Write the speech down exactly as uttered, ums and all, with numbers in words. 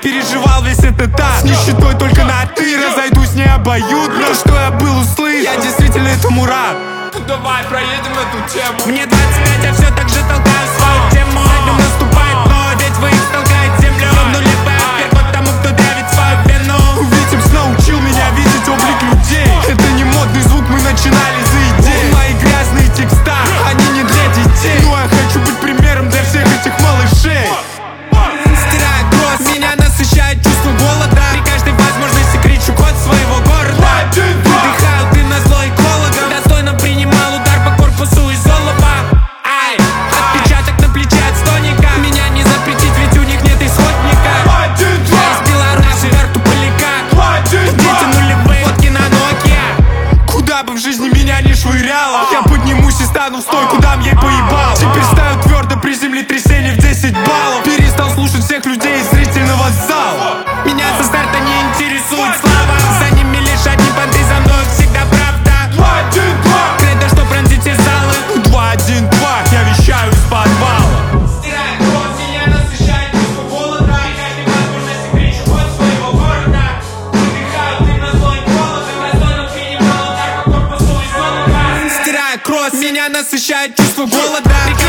переживал весь этот этап. С нищетой только на ты, разойдусь не обоюдно. Что я был услышан, я действительно этому рад. Ну давай проедем эту тему. Мне двадцать пять, я все так же толкаю свою тему. За днем наступает ночь, ведь толкает землю. Нули вверх потому, кто давит свою вину. Витимс научил меня видеть облик людей. Это не модный звук, мы начинали за идеи. Мои грязные текста, они не для детей. Но я хочу быть примером для всех этих малышей. Стирая кровь, меня насыщает чувство голода. При каждой возможности кричу код своего города. Выдыхаю дым на зло экологам. Достойно принимал удар по корпусу из олова. Ай, отпечаток на плече отстойника. Меня не запретить, ведь у них нет исходника. Я из Беларуси, карту поляка. Дети нулевые, фотки на Nokia. Куда бы в жизни меня не швыряло, я поднимусь и стану в стойку, дам ей поебал. Теперь стою твердо при землетрясении в десять баллов. Перестал слушать всех людей из зрительного зала. Меня со старта не интересует слава. За ними лишь одни понты, за мной всегда правда. Два, один, два. Кредо, что пронзит все залы. Два, один, два, я вещаю из подвала. Стирая кровь, меня насыщает чувство голода. При каждой возможности кричу код своего города. Выдыхаю дым на зло экологам. Достойно принимал удар по корпусу из олова. Стирая кровь, меня насыщает чувство голода.